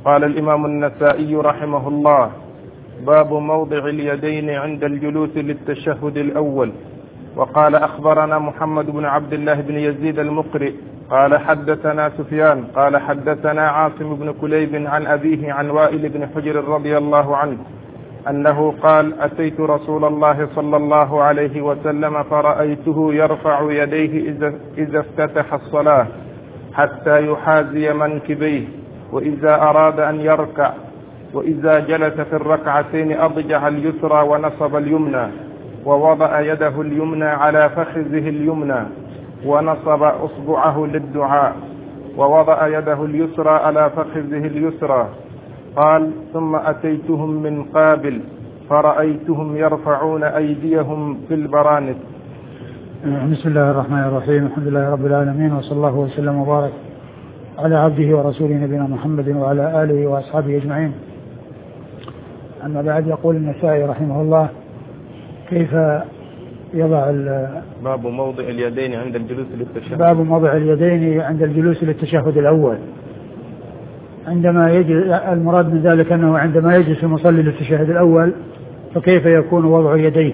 قال الإمام النسائي رحمه الله: باب موضع اليدين عند الجلوس للتشهد الأول. وقال: أخبرنا محمد بن عبد الله بن يزيد المقرئ قال حدثنا سفيان قال حدثنا عاصم بن كليب عن أبيه عن وائل بن حجر رضي الله عنه أنه قال: أتيت رسول الله صلى الله عليه وسلم فرأيته يرفع يديه إذا افتتح الصلاة حتى يحاذي منكبيه، وإذا أراد أن يركع، وإذا جلس في الركعتين أضجع اليسرى ونصب اليمنى، ووضع يده اليمنى على فخذه اليمنى ونصب أصبعه للدعاء، ووضع يده اليسرى على فخذه اليسرى. قال: ثم أتيتهم من قابل فرأيتهم يرفعون أيديهم في البرانس. بسم الله الرحمن الرحيم. الحمد لله رب العالمين، وصلى الله وسلم وبارك على عبده ورسوله نبينا محمد وعلى آله وأصحابه أجمعين. أما بعد، يقول النسائي رحمه الله: كيف يضع باب موضع اليدين عند الجلوس للتشهد. باب موضع اليدين عند الجلوس للتشهد الأول. عندما يجلس، المراد من ذلك أنه عندما يجلس المصلي للتشهد الأول فكيف يكون وضع يديه،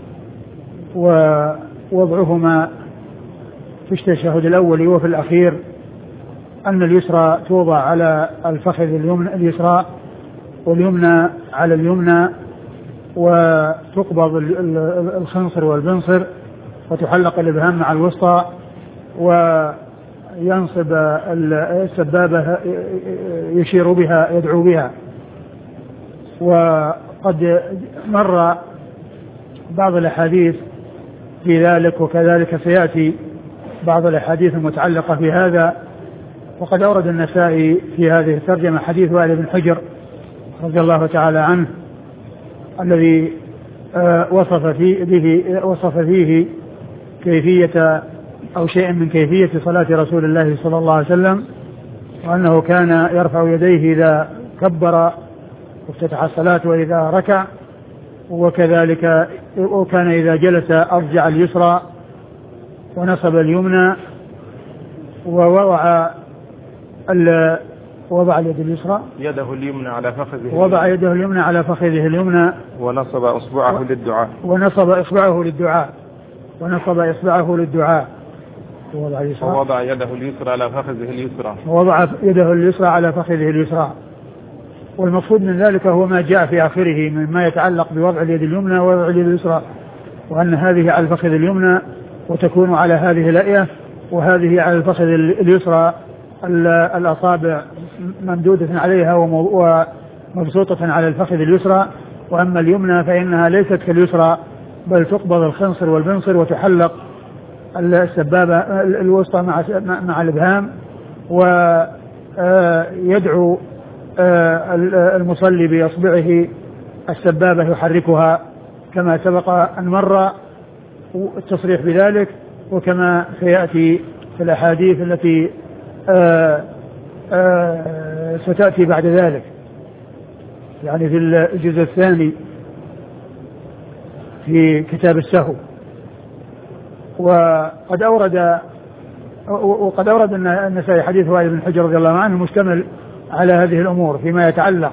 ووضعهما في التشهد الأول وفي الأخير أن اليسرى توضع على الفخذ اليسرى واليمنى على اليمنى، وتقبض الخنصر والبنصر، وتحلق الإبهام مع الوسطى، وينصب السبابة يشير بها يدعو بها. وقد مر بعض الأحاديث في ذلك، وكذلك سيأتي بعض الأحاديث المتعلقة بهذا. وقد أورد النسائي في هذه الترجمة حديث وائل بن حجر رضي الله تعالى عنه الذي وصف فيه كيفية أو شيء من كيفية صلاة رسول الله صلى الله عليه وسلم، وأنه كان يرفع يديه إذا كبر وافتتح الصلاة وإذا ركع، وكذلك وكان إذا جلس أضجع اليسرى ونصب اليمنى، ووضع اليد اليسرى يده اليمنى على فخذه، وضع يده اليمنى على فخذه اليمنى، ونصب إصبعه للدعاء، ونصب إصبعه للدعاء، ووضع يده اليسرى على فخذه اليسرى، ووضع يده اليسرى على فخذه اليسرى. والمقصود من ذلك هو ما جاء في آخره مما يتعلق بوضع اليد اليمنى ووضع اليد اليسرى، وأن هذه على الفخذ اليمنى وتكون على هذه الأية، وهذه على الفخذ اليسرى الأصابع ممدودة عليها ومبسوطة على الفخذ اليسرى. وأما اليمنى فإنها ليست كاليسرى، بل تقبض الخنصر والبنصر وتحلق السبابة الوسطى مع الإبهام، ويدعو المصلي بإصبعه السبابة يحركها كما سبق أن مر التصريح بذلك، وكما سيأتي في الأحاديث التي ستأتي بعد ذلك، يعني في الجزء الثاني في كتاب السهو. وقد أورد النسائي حديث وائل بن حجر رضي الله عنه مشتمل على هذه الأمور فيما يتعلق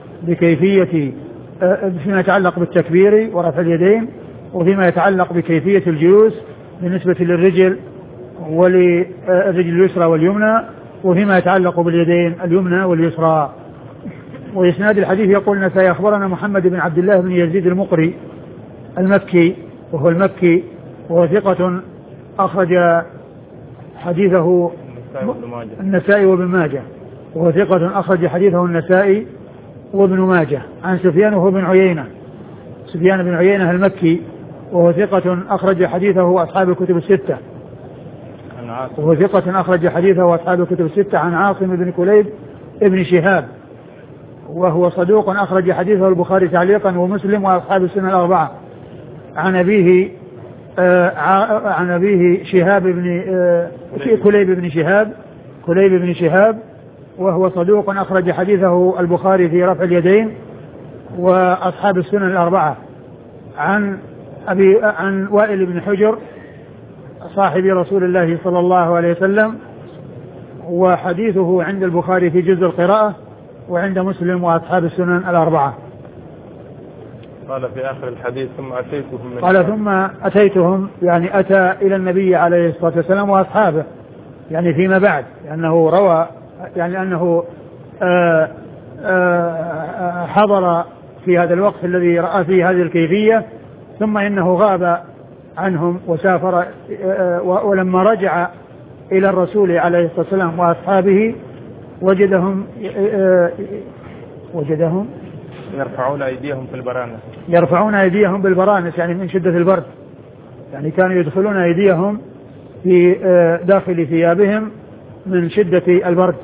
فيما يتعلق بالتكبير ورفع اليدين، وفيما يتعلق بكيفية الجلوس بالنسبة للرجل وللرجل اليسرى واليمنى، وفيما يتعلق باليدين اليمنى واليسرى. وإسناد الحديث يقول النسائي: أخبرنا محمد بن عبد الله بن يزيد المقرئ المكي، وهو المكي، وهو ثقة أخرج حديثه النسائي وابن ماجه، وهو ثقة أخرج حديثه النسائي وابن ماجه. عن سفيان وهو بن عيينة، سفيان بن عيينة المكي، وهو ثقة أخرج حديثه أصحاب الكتب الستة، وهو ثقة أخرج حديثه أصحاب الكتب الستة. عن عاصم بن كليب ابن شهاب، وهو صدوق أخرج حديثه البخاري تعليقا ومسلم وأصحاب السنة الأربعة. عن أبيه شهاب بن كليب بن شهاب، وهو صدوق أخرج حديثه البخاري في رفع اليدين وأصحاب السنن الأربعة. عن وائل بن حجر صاحب رسول الله صلى الله عليه وسلم، وحديثه عند البخاري في جزء القراءة، وعند مسلم وأصحاب السنن الأربعة. قال في آخر الحديث ثم أتيتهم قال ثم أتيتهم يعني أتى إلى النبي عليه الصلاة والسلام وأصحابه يعني فيما بعد، لأنه روى يعني أنه حضر في هذا الوقت الذي رأى فيه هذه الكيفية، ثم إنه غاب عنهم وسافر، ولما رجع إلى الرسول عليه الصلاة والسلام وأصحابه وجدهم يرفعون أيديهم بالبرانس يعني من شدة البرد، يعني كانوا يدخلون أيديهم في داخل ثيابهم من شدة البرد.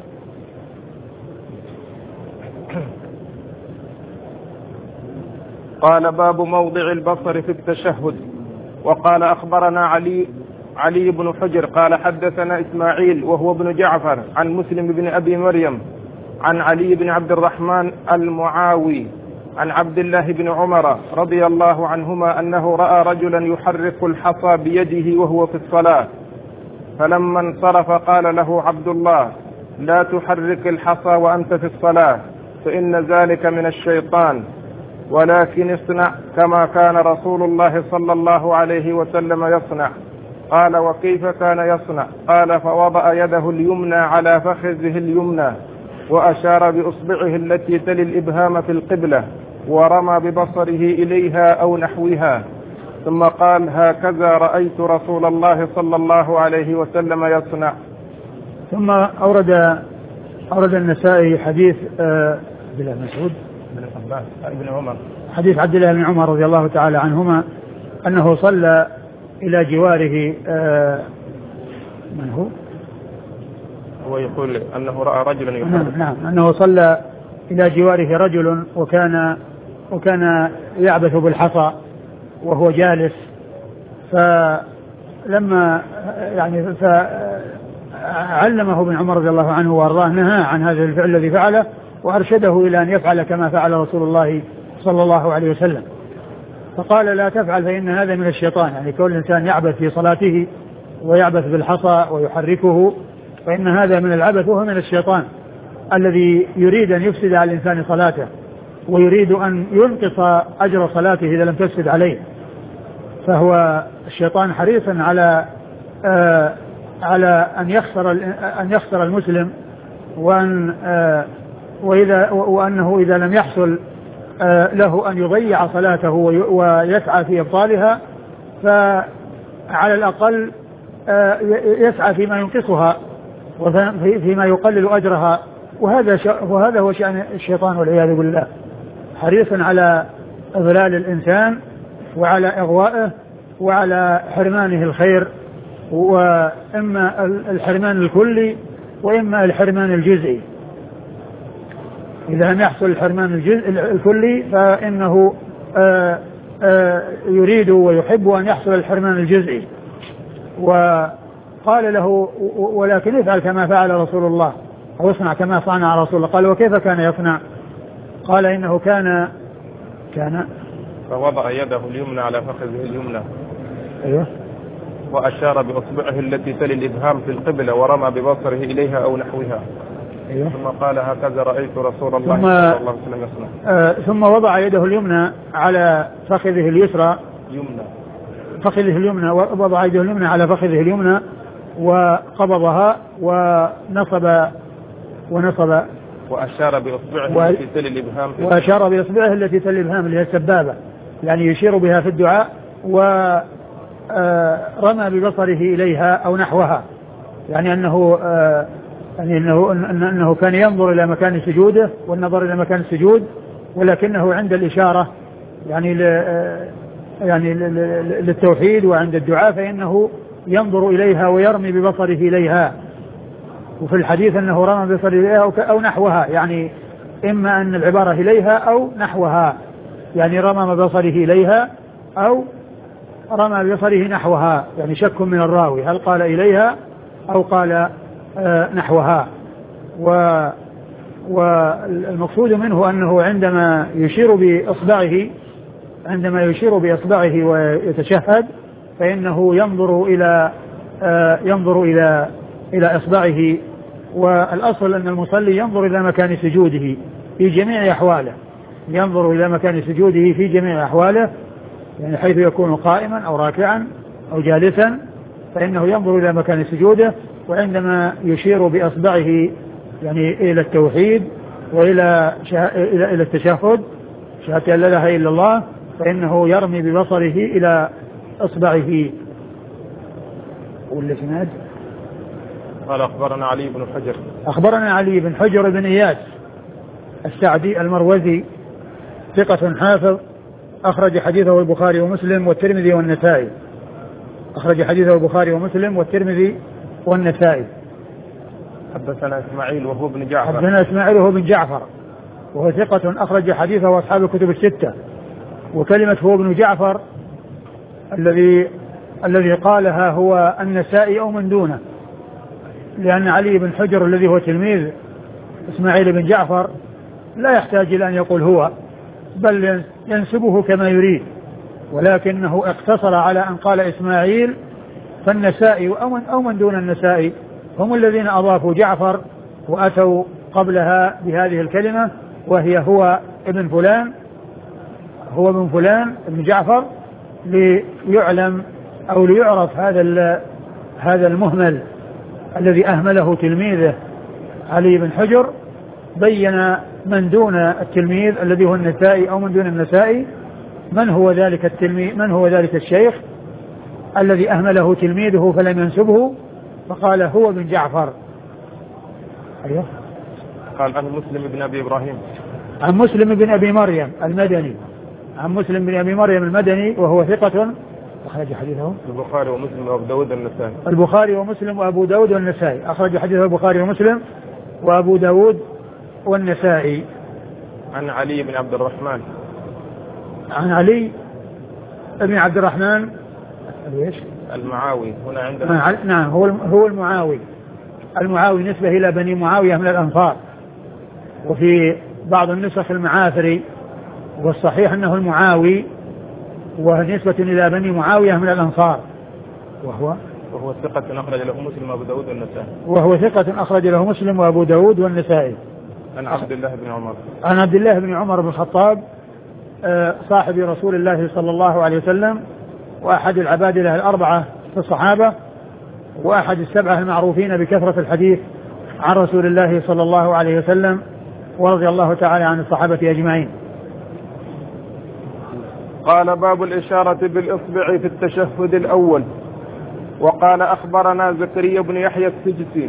قال باب موضع البصر في التشهد. وقال أخبرنا علي بن حجر قال حدثنا إسماعيل وهو ابن جعفر عن مسلم بن أبي مريم عن علي بن عبد الرحمن المعاوي عن عبد الله بن عمر رضي الله عنهما أنه رأى رجلا يحرك الحصى بيده وهو في الصلاة، فلما انصرف قال له عبد الله: لا تحرك الحصى وأنت في الصلاة فإن ذلك من الشيطان، ولكن اصنع كما كان رسول الله صلى الله عليه وسلم يصنع. قال: وكيف كان يصنع؟ قال: فوضع يده اليمنى على فخذه اليمنى وأشار بإصبعه التي تلي الإبهام في القبلة ورمى ببصره إليها أو نحوها، ثم قال: هكذا رأيت رسول الله صلى الله عليه وسلم يصنع. ثم أورد النسائي حديث عبد الله بن مسعود بن عمر، حديث عبد الله بن عمر رضي الله تعالى عنهما أنه صلى إلى جواره من هو يقول أنه رأى رجلا يحرك. نعم أنه صلى إلى جواره رجل وكان يعبث بالحصى وهو جالس، فلما يعني فعلمه ابن عمر رضي الله عنه وارضاه، نهى عن هذا الفعل الذي فعله وأرشده إلى أن يفعل كما فعل رسول الله صلى الله عليه وسلم، فقال: لا تفعل فإن هذا من الشيطان. يعني كل إنسان يعبث في صلاته ويعبث بالحصى ويحركه فإن هذا من العبث وهو من الشيطان الذي يريد أن يفسد على الإنسان صلاته ويريد أن ينقص أجر صلاته إذا لم تفسد عليه. فهو الشيطان حريص على أن يخسر المسلم، وأنه إذا لم يحصل له أن يضيع صلاته ويسعى في إبطالها فعلى الأقل يسعى فيما ينقصها وفيما يقلل أجرها، وهذا هو شأن الشيطان والعياذ بالله، حريص على إضلال الإنسان وعلى إغوائه وعلى حرمانه الخير، وإما الحرمان الكلي وإما الحرمان الجزئي. إذا لم يحصل الحرمان الكلي فإنه يريد ويحب أن يحصل الحرمان الجزئي. وقال له: ولكن افعل كما فعل رسول الله أو اصنع كما صنع رسول الله. قال: وكيف كان يصنع؟ قال: إنه كان فوضع يده اليمنى على فخذه اليمنى، أيوه، وأشار بأصبعه التي تلي الإبهام في القبلة ورمى ببصره إليها أو نحوها، أيوه. ثم قال: هكذا رأيت رسول الله صلى الله عليه وسلم يصنع. ثم وضع يده اليمنى على فخذه اليسرى، فخذه اليمنى، وضع يده اليمنى على فخذه اليمنى وقبضها ونصب وأشار بإصبعه التي تلي الإبهام وأشار بإصبعه التي تلي الإبهام اللي هي السبابة، يعني يشير بها في الدعاء، ورمى ببصره إليها أو نحوها، يعني أنه كان ينظر إلى مكان سجوده والنظر إلى مكان السجود، ولكنه عند الإشارة يعني للتوحيد وعند الدعاء فإنه ينظر إليها ويرمي ببصره إليها. وفي الحديث أنه رمى ببصره إليها أو نحوها، يعني إما أن العبارة إليها أو نحوها، يعني رمى ببصره إليها أو رمى ببصره نحوها، يعني شك من الراوي هل قال إليها أو قال نحوها. والمقصود منه أنه عندما يشير بإصبعه ويتشهد فإنه ينظر إلى إصبعه والأصل أن المصلي ينظر إلى مكان سجوده في جميع أحواله، ينظر إلى مكان سجوده في جميع أحواله، يعني حيث يكون قائما أو راكعا أو جالسا فإنه ينظر إلى مكان سجوده، وعندما يشير بأصبعه يعني إلى التوحيد وإلى إلى التشهد شهادة لا إله إلا الله فإنه يرمي ببصره إلى إصبعه. والإسناد قال أخبرنا علي بن حجر. أخبرنا علي بن حجر بن إياس السعدي المروزي ثقة حافظ أخرج حديثه البخاري ومسلم والترمذي والنسائي. أخرج حديثه البخاري ومسلم والترمذي والنسائي. حدثنا إسماعيل وهو بن جعفر. حدثنا إسماعيل وهو بن جعفر وهو ثقة أخرج حديثه أصحاب الكتب الستة. وكلمة هو بن جعفر الذي قالها هو النسائي أو من دونه، لأن علي بن حجر الذي هو تلميذ إسماعيل بن جعفر لا يحتاج إلى أن يقول هو، بل ينسبه كما يريد، ولكنه اقتصر على أن قال إسماعيل، فالنسائي أو من دون النسائي هم الذين أضافوا جعفر وأتوا قبلها بهذه الكلمة وهي هو ابن فلان، هو ابن فلان ابن جعفر، ليعلم أو ليعرف هذا المهمل الذي أهمله تلميذه علي بن حجر. بين من دون التلميذ الذي هو النسائي أو من دون النسائي من هو ذلك التلميذ، من هو ذلك الشيخ الذي أهمله تلميذه فلم ينسبه، فقال هو بن جعفر. أيوه. قال عن مسلم بن أبي إبراهيم. عن مسلم بن أبي مريم المدني. عن مسلم بن أبي مريم المدني وهو ثقة أخرج حديثه البخاري ومسلم وأبو داود والنسائي. البخاري ومسلم وأبو داود والنسائي. أخرج حديثه البخاري ومسلم وأبو داود والنسائي. عن علي بن عبد الرحمن. عن علي بن عبد الرحمن المعاوي هنا عندنا. نعم هو المعاوي نسبة إلى بني معاوية من الأنصار، وفي بعض النسخ المعافري، والصحيح أنه المعاوي ونسبة إلى بني معاوية من الأنصار، وهو ثقة أخرج له مسلم وأبو داود والنسائي. وهو ثقة أخرج له مسلم وأبو داود والنسائي. عن عبد الله بن عمر. عن عبد الله بن عمر بن الخطاب صاحب رسول الله صلى الله عليه وسلم، وأحد العبادلة الأربعة في الصحابة، وأحد السبعة المعروفين بكثرة الحديث عن رسول الله صلى الله عليه وسلم، ورضي الله تعالى عن الصحابة أجمعين. قال باب الإشارة بالإصبع في التشهد الأول. وقال أخبرنا زكريا بن يحيى السجسي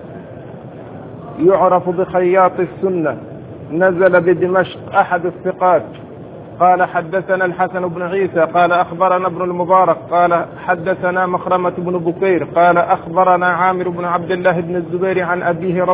يعرف بخياط السنة، نزل بدمشق، أحد الثقات. قال حدثنا الحسن بن عيسى قال أخبرنا ابن المبارك قال حدثنا مخرمة بن بكير قال أخبرنا عامر بن عبد الله بن الزبير عن أبيه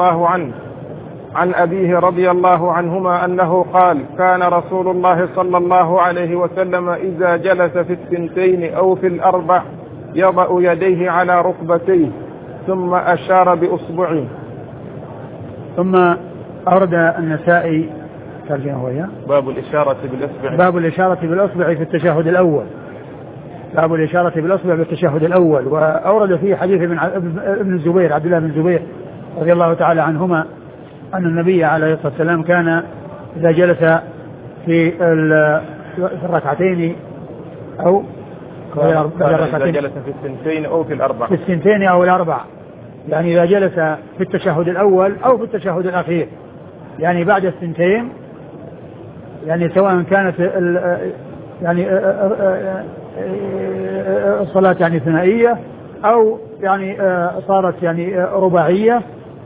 رضي الله عنهما أنه قال كان رسول الله صلى الله عليه وسلم إذا جلس في الثنتين أو في الأربع يضع يديه على ركبتيه ثم أشار بأصبعه. ثم أورد النسائي ترجمة وهي باب الإشارة بالإصبع. باب الإشارة بالإصبع في التشهد الأول. باب الإشارة بالإصبع في التشهد الأول. وأورد فيه حديث ابن الزبير عبد الله بن الزبير رضي الله تعالى عنهما أن النبي عليه الصلاة والسلام كان إذا جلس في الركعتين أو إذا جلس في الثنتين أو في الأربع، في الثنتين أو الأربع، يعني إذا جلس في التشهد الأول أو في التشهد الأخير، يعني بعد الثنتين، يعني سواء كانت يعني الصلاة يعني ثنائية أو يعني صارت يعني رباعية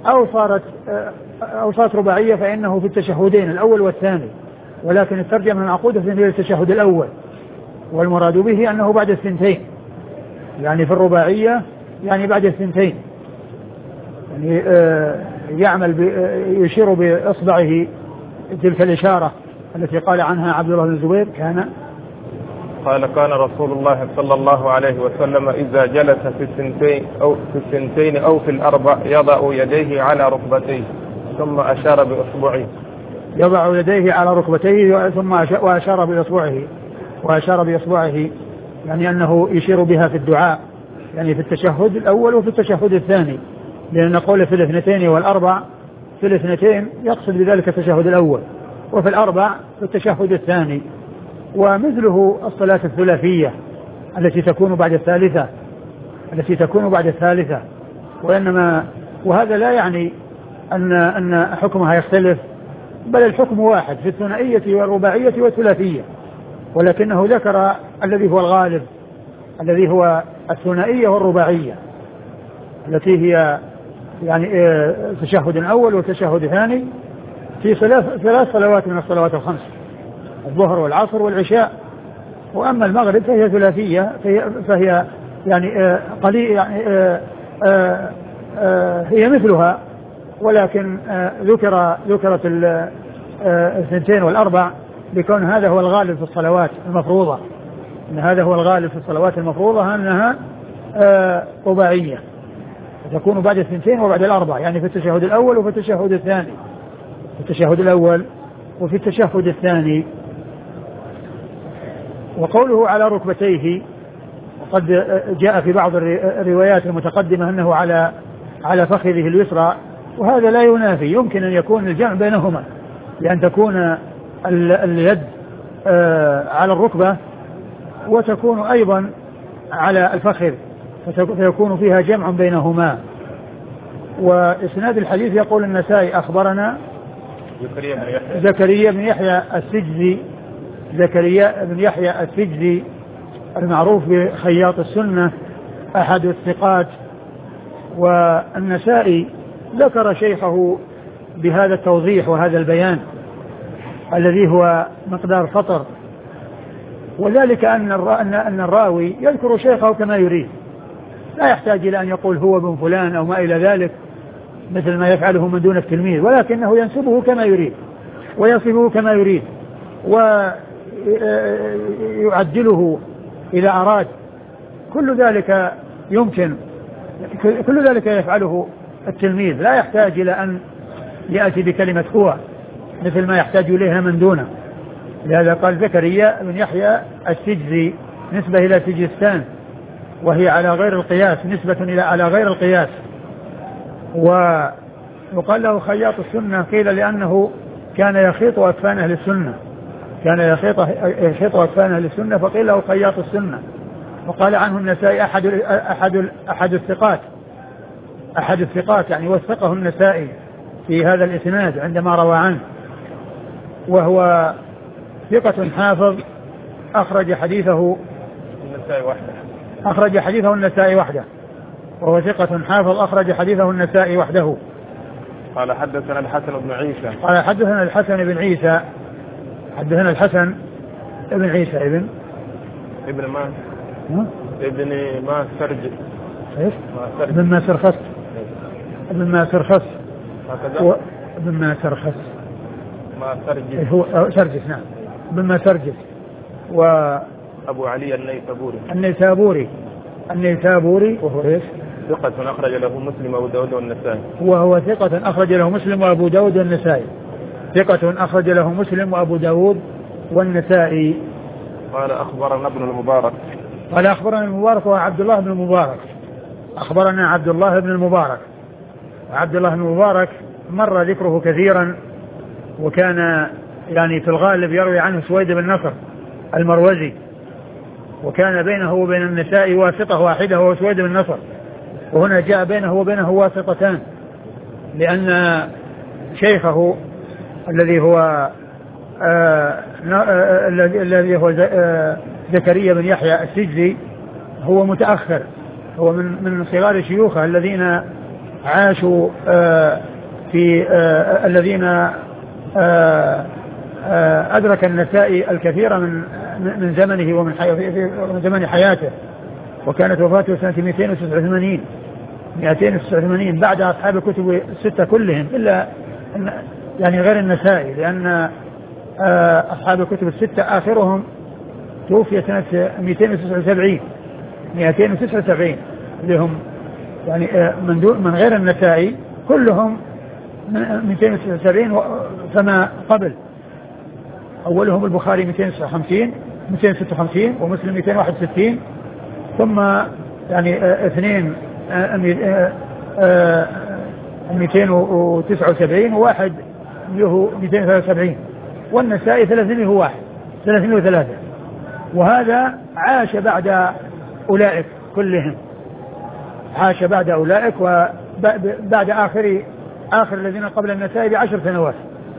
أو صارت رباعية، فإنه في التشهدين الأول والثاني، ولكن الترجمة المعقودة في التشهد الأول، والمراد به أنه بعد الثنتين، يعني في الرباعية يعني بعد الثنتين، يعني يشير بإصبعه تلك الإشارة التي قال عنها عبد الله بن الزبير كان رسول الله صلى الله عليه وسلم إذا جلس في الثنتين أو في الأربع يضع يديه على ركبتيه ثم أشار بأصبعه. يضع يديه على ركبتيه ثم وأشار بإصبعه يعني أنه يشير بها في الدعاء، يعني في التشهد الأول وفي التشهد الثاني، لأن نقول في الاثنتين والأربع، في الاثنتين يقصد بذلك التشهد الأول، وفي الأربع في التشهد الثاني. ومثله الصلاة الثلاثية التي تكون بعد الثالثة، وهذا لا يعني أن حكمها يختلف، بل الحكم واحد في الثنائية والرباعية والثلاثية، ولكنه ذكر الذي هو الغالب، الذي هو الثنائية والرباعية، التي هي يعني تشهد أول وتشهد ثاني في ثلاث صلوات من الصلوات الخمس، الظهر والعصر والعشاء. وأما المغرب فهي ثلاثية، فهي يعني قليل، يعني هي مثلها، ولكن ذكرت الثنتين والأربع لكون هذا هو الغالب في الصلوات المفروضة، أن هذا هو الغالب في الصلوات المفروضة أنها رباعية، تكون بعد الثنتين وبعد الأربع، يعني في التشهد الأول وفي التشهد الثاني، في التشهد الأول وفي التشهد الثاني. وقوله على ركبتيه، وقد جاء في بعض الروايات المتقدمة أنه على فخذه اليسرى، وهذا لا ينافي، يمكن أن يكون الجمع بينهما، لأن تكون اليد على الركبة وتكون أيضا على الفخذ، فيكون فيها جمع بينهما. وإسناد الحديث يقول النسائي أخبرنا زكريا بن يحيى السجزي المعروف بخياط السنة، أحد الثقات. والنسائي ذكر شيخه بهذا التوضيح وهذا البيان الذي هو مقدار سطر، وذلك أن الراوي يذكر شيخه كما يريد، لا يحتاج إلى أن يقول هو بن فلان أو ما إلى ذلك مثل ما يفعله من دون التلميذ، ولكنه ينسبه كما يريد ويصفه كما يريد ويعدله إذا أراد. كل ذلك يمكن، كل ذلك يفعله التلميذ، لا يحتاج إلى أن يأتي بكلمة هو مثل ما يحتاج إليها من دونه. لهذا قال زكريا بن يحيى السجزي نسبة إلى سجستان، وهي على غير القياس، نسبة إلى على غير القياس. وقال له خياط السنة، قيل لأنه كان يخيط أكفان أهل السنة، فقيل له خياط السنة. وقال عنه النسائي أحد الثقات، يعني وثقه النسائي في هذا الإسناد عندما روى عنه، وهو ثقة حافظ أخرج حديثه النسائي وحده، وهو ثقة حافظ أخرج حديثه النسائي وحده. قال حدثنا الحسن بن عيسى، حدثنا الحسن بن عيسى ابن ما سرجس، هو سرجس، نعم، ابن ما سرجس. أبو علي النيسابوري وهو إيش؟ ثقة أخرج له مسلم وأبو داود والنسائي. وهو ثقة أخرج له مسلم وأبو داود والنسائي. قال أخبرنا ابن المبارك. وهو عبد الله بن المبارك. أخبرنا عبد الله بن المبارك. وعبد الله بن المبارك مر ذكره كثيرا، وكان يعني في الغالب يروي عنه سويد بن نصر المروزي، وكان بينه وبين النسائي واسطة واحدة وهو سويد بن نصر، وهنا جاء بينه وبينه واسطتان، لأن شيخه الذي هو زكريا بن يحيى السجزي هو متأخر، هو من صغار شيوخه الذين عاشوا الذين أدرك النسائي الكثير من زمنه ومن زمن حياته، وكانت وفاته سنة 289 بعد أصحاب الكتب الستة كلهم، إلا يعني غير النسائي، لأن أصحاب الكتب الستة آخرهم توفي سنة 279 لهم، يعني من غير النسائي كلهم 279 فما قبل. أولهم البخاري 256 ومسلم 261، ثم يعني اثنين 279 وواحد له 273 والنسائي 303 وهذا عاش بعد أولئك كلهم عاش بعد أولئك وبعد آخر الذين قبل النسائي ب10 سنوات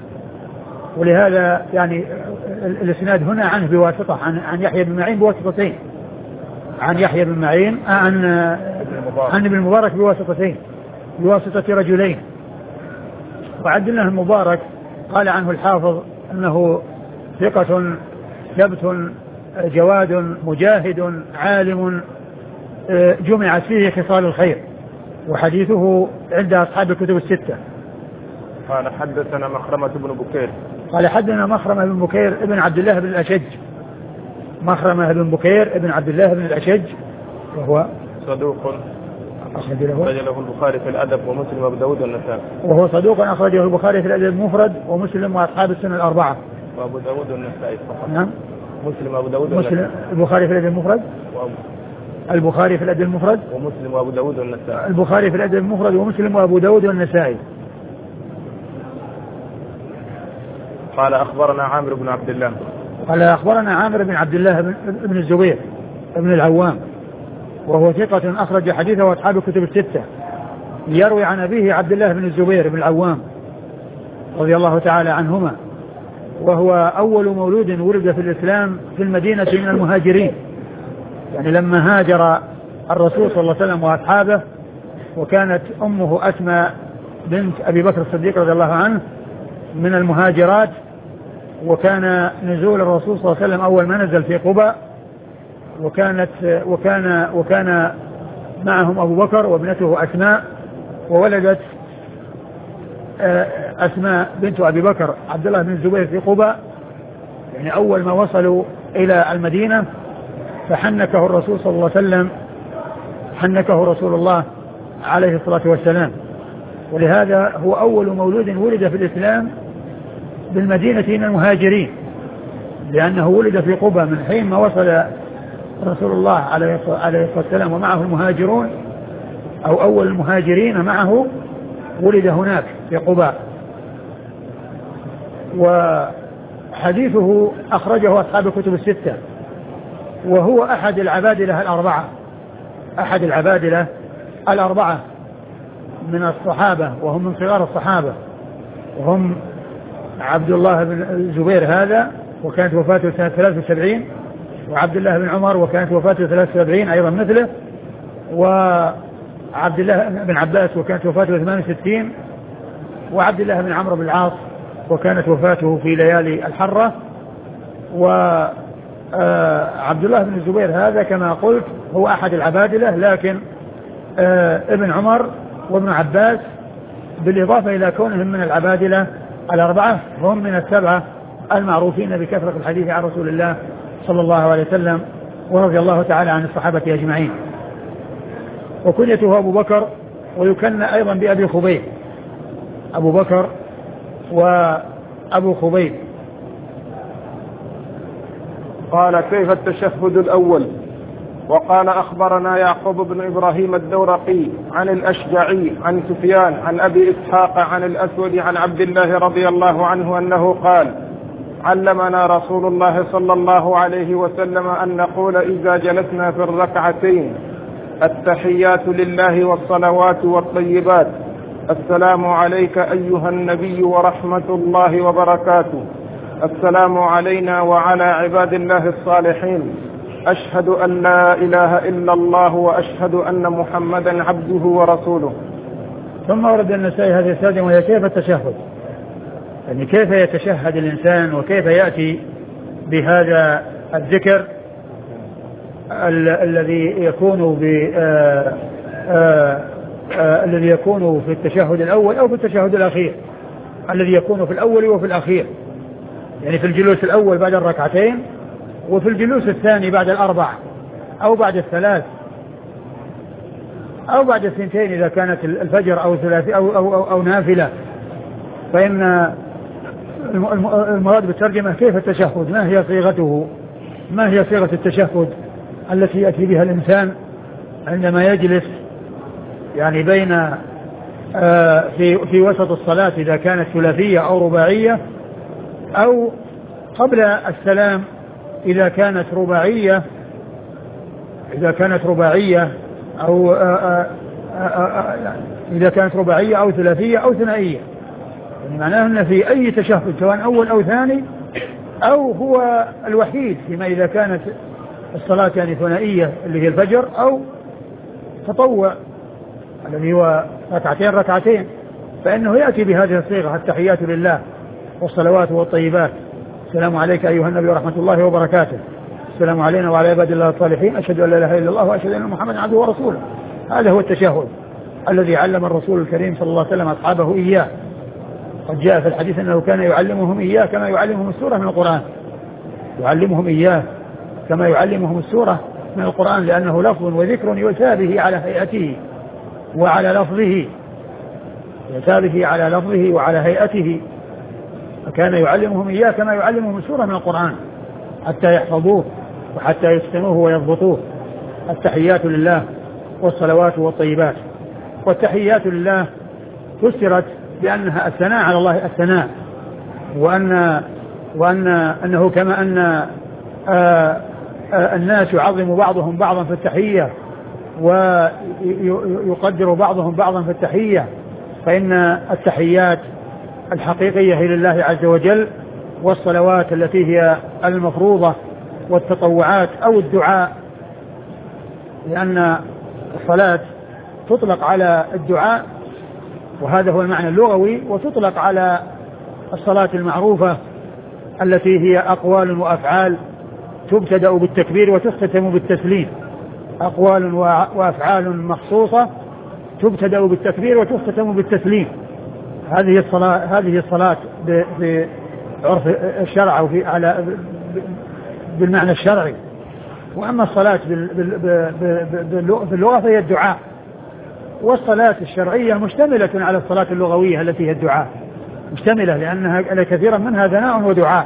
ولهذا يعني الاسناد هنا عنه بواسطة عن يحيى بن معين بواسطتين عن يحيى بن معين عن ابن المبارك بواسطة رجلين. وعبد الله المبارك قال عنه الحافظ أنه ثقة ثبت جواد مجاهد عالم جمعت فيه خصال الخير وحديثه عند أصحاب الكتب الستة. قال حدثنا مخرمة بن بكير قال حدثنا مخرمة بن بكير ابن عبد الله بن الأشج مخرمة بن بكير ابن عبد الله بن الأشج وهو صدوق أخرج له البخاري في الأدب ومسلم وأبو داود والنسائي وهو صدوق أخرجه البخاري في الأدب المفرد ومسلم وأصحاب السنة الأربعة وأبو داود والنسائي فقط. نعم مسلم وأبو داود مسلم البخاري في الأدب المفرد البخاري في الأدب المفرد ومسلم وأبو داود والنسائي البخاري في الأدب المفرد ومسلم وأبو داود والنسائي. قال أخبرنا عامر بن عبد الله قال أخبرنا عامر بن عبد الله بن الزبير بن العوام وهو ثقة أخرج حديثه أصحاب الكتب الستة يروي عن أبيه عبد الله بن الزبير بن العوام رضي الله تعالى عنهما وهو أول مولود ولد في الإسلام في المدينة من المهاجرين يعني لما هاجر الرسول صلى الله عليه وسلم وأصحابه وكانت أمه أسماء بنت أبي بكر الصديق رضي الله عنه من المهاجرات وكان نزول الرسول صلى الله عليه وسلم أول ما نزل في قباء وكان معهم أبو بكر وابنته أسماء وولدت أسماء بنت أبي بكر عبد الله بن الزبير في قباء يعني أول ما وصلوا إلى المدينة فحنكه الرسول صلى الله عليه وسلم حنكه رسول الله عليه الصلاة والسلام ولهذا هو أول مولود ولد في الإسلام بالمدينة من المهاجرين لأنه ولد في قباء من حين ما وصل رسول الله عليه الصلاة والسلام ومعه المهاجرون أو أول المهاجرين معه ولد هناك في قباء. وحديثه أخرجه أصحاب الكتب الستة وهو أحد العبادلة الأربعة من الصحابة وهم من صغار الصحابة وهم عبد الله بن الزبير هذا وكانت وفاته سنة 73 وعبد الله بن عمر وكانت وفاته 73 أيضا مثله وعبد الله بن عباس وكانت وفاته 68 وعبد الله بن عمرو بن العاص وكانت وفاته في ليالي الحرة وعبد الله بن الزبير هذا كما قلت هو أحد العبادلة لكن ابن عمر وابن عباس بالإضافة إلى كونهم من العبادلة الأربعة هم من السبعة المعروفين بكثرة الحديث عن رسول الله صلى الله عليه وسلم ورضي الله تعالى عن الصحابة أجمعين. وكنيته أبو بكر ويكنى أيضا بأبي خبيب أبو بكر وأبو خبيب. قال كيف التشهد الأول؟ وقال أخبرنا يعقوب بن إبراهيم الدورقي عن الأشجعي عن سفيان عن أبي إسحاق عن الأسود عن عبد الله رضي الله عنه أنه قال علمنا رسول الله صلى الله عليه وسلم أن نقول إذا جلسنا في الركعتين التحيات لله والصلوات والطيبات السلام عليك أيها النبي ورحمة الله وبركاته السلام علينا وعلى عباد الله الصالحين أشهد أن لا إله إلا الله وأشهد أن محمدا عبده ورسوله. ثم ورد النسائي هذه السادة وهي كيف التشهد يعني كيف يتشهد الإنسان وكيف يأتي بهذا الذكر الذي يكون في التشهد الأول أو في التشهد الأخير الذي يكون في الأول وفي الأخير يعني في الجلوس الأول بعد الركعتين وفي الجلوس الثاني بعد الأربع أو بعد الثلاث أو بعد الثنتين إذا كانت الفجر أو ثلاثي أو نافلة. فإن المراد بالترجمة كيف التشهد ما هي صيغته ما هي صيغة التشهد التي يأتي بها الإنسان عندما يجلس يعني بين في وسط الصلاة إذا كانت ثلاثية أو رباعية، أو قبل السلام إذا كانت رباعية أو إذا كانت رباعية أو ثلاثية أو ثنائية. يعني معناه أن في أي تشهد سواء أول أو ثاني أو هو الوحيد، فيما إذا كانت الصلاة يعني ثنائية اللي هي الفجر، أو تطوع الذي هو ركعتين، فإنه يأتي بهذه الصيغة: التحيات لله والصلوات والطيبات، السلام عليك أيها النبي ورحمة الله وبركاته، السلام علينا وعلى عباد الله الصالحين، أشهد أن لا إله إلا الله وأشهد أن محمدا عبده ورسوله. هذا هو التشهد الذي علم الرسول الكريم صلى الله عليه وسلم أصحابه إياه. قد جاء في الحديث أنه كان يعلمهم إياه كما يعلمهم السورة من القرآن، يعلمهم إياه كما يعلمهم السورة من القرآن، لأنه لفظ وذكر يثابه على هيئته وعلى لفظه، وعلى هيئته، فكان يعلمهم إياه كما يعلمهم السورة من القرآن حتى يحفظوه وحتى يتقنوه ويضبطوه. التحيات لله والصلوات والطيبات. والتحيات لله فسرت بأنها الثناء على الله، الثناء، وأنه كما أن الناس يعظم بعضهم بعضا في التحية ويقدر بعضهم بعضا في التحية، فإن التحيات الحقيقية هي لله عز وجل، والصلوات التي هي المفروضة والتطوعات أو الدعاء، لأن الصلاة تطلق على الدعاء وهذا هو المعنى اللغوي، وتطلق على الصلاة المعروفة التي هي أقوال وأفعال تبتدأ بالتكبير وتختتم بالتسليم، أقوال وأفعال مخصوصة تبتدأ بالتكبير وتختتم بالتسليم. هذه الصلاة بعرف الشرع أو بالمعنى الشرعي. وأما الصلاة باللغة فهي الدعاء، والصلاة الشرعية مشتملة على الصلاة اللغوية التي هي الدعاء، مشتملة لأنها كثيرا منها ثناء ودعاء.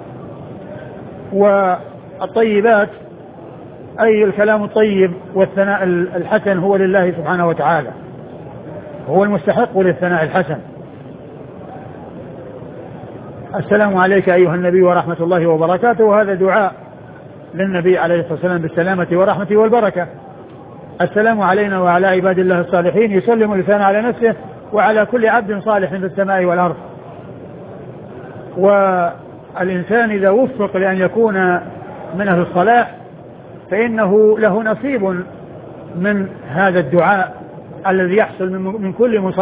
والطيبات أي الكلام الطيب والثناء الحسن هو لله سبحانه وتعالى، هو المستحق للثناء الحسن. السلام عليك أيها النبي ورحمة الله وبركاته، وهذا دعاء للنبي عليه الصلاة والسلام بالسلامة والرحمة والبركة. السلام علينا وعلى عباد الله الصالحين، يسلم الإنسان على نفسه وعلى كل عبد صالح في السماء والأرض. والإنسان إذا وفق لأن يكون من أهل الصلاح فإنه له نصيب من هذا الدعاء الذي يحصل من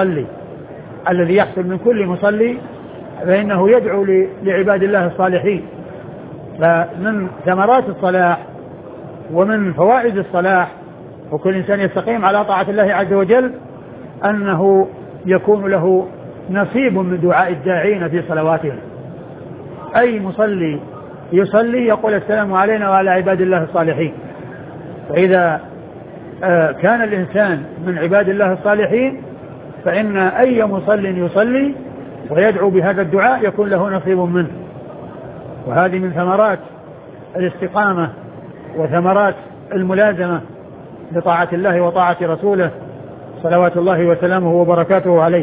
كل مصلي، فإنه يدعو لعباد الله الصالحين. فمن ثمرات الصلاح ومن فوائد الصلاح وكل إنسان يستقيم على طاعة الله عز وجل أنه يكون له نصيب من دعاء الداعين في صلواتهم. أي مصلي يصلي يقول السلام علينا وعلى عباد الله الصالحين. فإذا كان الإنسان من عباد الله الصالحين فإن أي مصل يصلي ويدعو بهذا الدعاء يكون له نصيب منه. وهذه من ثمرات الاستقامة وثمرات الملازمة لطاعة الله وطاعة رسوله صلوات الله وسلامه وبركاته عليه.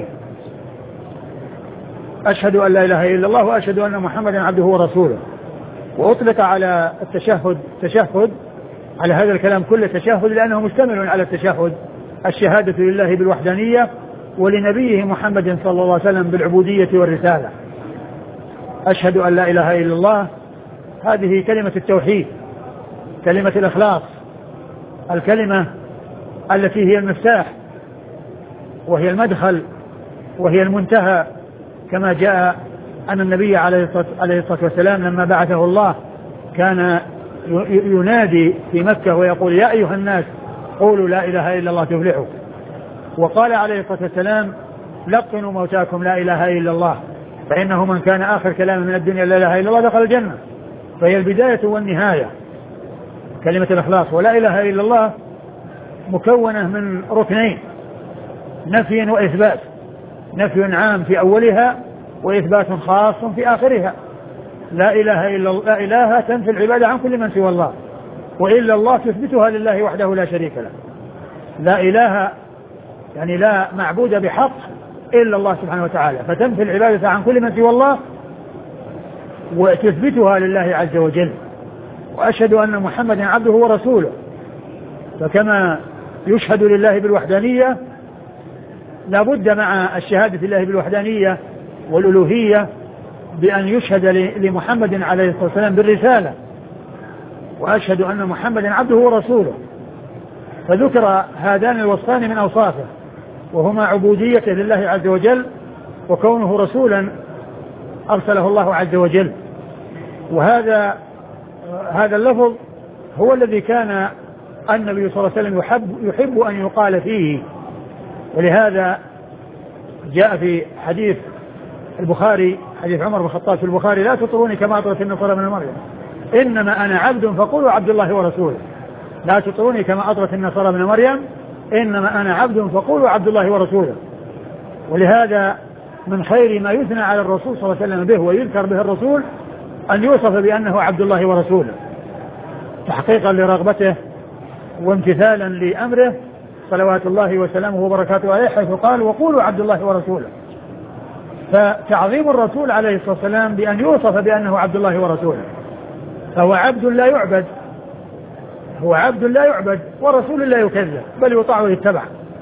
أشهد أن لا إله إلا الله وأشهد أن محمدا عبده ورسوله. وأطلق على التشهد تشهد على هذا الكلام كل تشهد لأنه مشتمل على التشهد، الشهادة لله بالوحدانية ولنبيه محمد صلى الله عليه وسلم بالعبودية والرسالة. أشهد أن لا إله إلا الله، هذه كلمة التوحيد، كلمة الإخلاص، الكلمة التي هي المفتاح وهي المدخل وهي المنتهى، كما جاء أن النبي عليه الصلاة والسلام لما بعثه الله كان ينادي في مكة ويقول يا أيها الناس قولوا لا إله إلا الله تفلحوا. وقال عليه الصلاة والسلام لقنوا موتاكم لا إله إلا الله، فإنه من كان آخر كلام من الدنيا لا إله إلا الله دخل الجنة. فهي البداية والنهاية كلمة الإخلاص. ولا إله إلا الله مكونة من ركنين، نفي وإثبات، نفي عام في أولها وإثبات خاص في آخرها. لا إله إلا الله، لا إله تنفي العبادة عن كل من سوى الله، وإلا الله تثبتها لله وحده لا شريك له. لا إله يعني لا معبود بحق إلا الله سبحانه وتعالى، فتنفي العبادة عن كل من سوى الله وتثبتها لله عز وجل. وأشهد أن محمدا عبده ورسوله، فكما يشهد لله بالوحدانية لا بد مع الشهادة لله بالوحدانية والألوهية بأن يشهد لمحمد عليه الصلاة والسلام بالرسالة، وأشهد أن محمدا عبده ورسوله. فذكر هذان الوصفان من أوصافه، وهما عبوديته لله عز وجل وكونه رسولا أرسله الله عز وجل. وهذا اللفظ هو الذي كان النبي صلى الله عليه وسلم يحب أن يقال فيه، ولهذا جاء في حديث البخاري حديث عمر بن الخطاب في البخاري: لا تطروني كما أطرت النصارى من مريم، إنما أنا عبد فقولوا عبد الله ورسوله. لا تطروني كما أطرت النصارى من مريم، إنما أنا عبد فقولوا عبد الله ورسوله. ولهذا من خير ما يثنى على الرسول صلى الله عليه وسلم به ويذكر به الرسول أن يوصف بأنه عبد الله ورسوله، تحقيقا لرغبته وامتثالا لأمره صلوات الله وسلامه وبركاته عليه، حيث قال: وقولوا عبد الله ورسوله. فتعظيم الرسول عليه الصلاة والسلام بأن يوصف بأنه عبد الله ورسوله، فهو عبد لا يعبد، هو عبد لا يعبد ورسول لا يكذب بل يطاع ويتبع.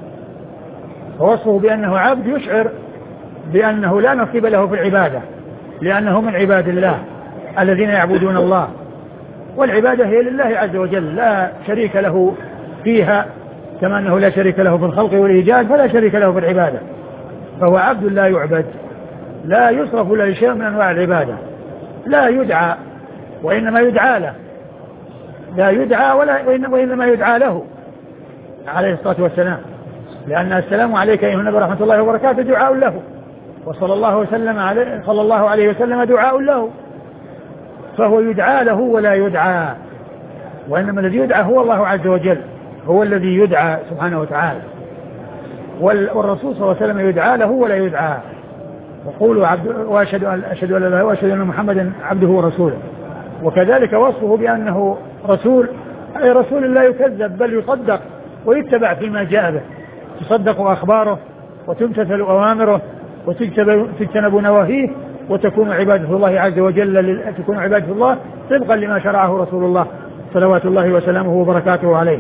فوصفه بأنه عبد يشعر بأنه لا نصيب له في العبادة، لأنه من عباد الله الذين يعبدون الله، والعبادة هي لله عز وجل لا شريك له فيها، كما أنه لا شريك له في الخلق والإيجاد فلا شريك له في العبادة. فهو عبد لا يعبد، لا يصرف له شيء من أنواع العبادة، لا يدعى وإنما يدعى له، لا يدعى وإنما يدعى له عليه الصلاة والسلام، لأن السلام عليك أيها النبي ورحمة الله وبركاته دعاء له، وصلى الله عليه وسلم دعاء له، فهو يدعى له ولا يدعى، وإنما الذي يدعى هو الله عز وجل، هو الذي يدعى سبحانه وتعالى. والرسول صلى الله عليه وسلم يدعى له ولا يدعى. وقولوا أشهد أن لا إله إلا الله وأشهد أن محمدا عبده ورسوله. وكذلك وصفه بأنه رسول، أي رسول لا يكذب بل يصدق ويتبع فيما جاء به، تصدق أخباره وتمتثل أوامره وتجتنب نواهيه، وتكون عبادة الله عز وجل تكون عبادة الله طبقا لما شرعه رسول الله صلوات الله وسلامه وبركاته عليه.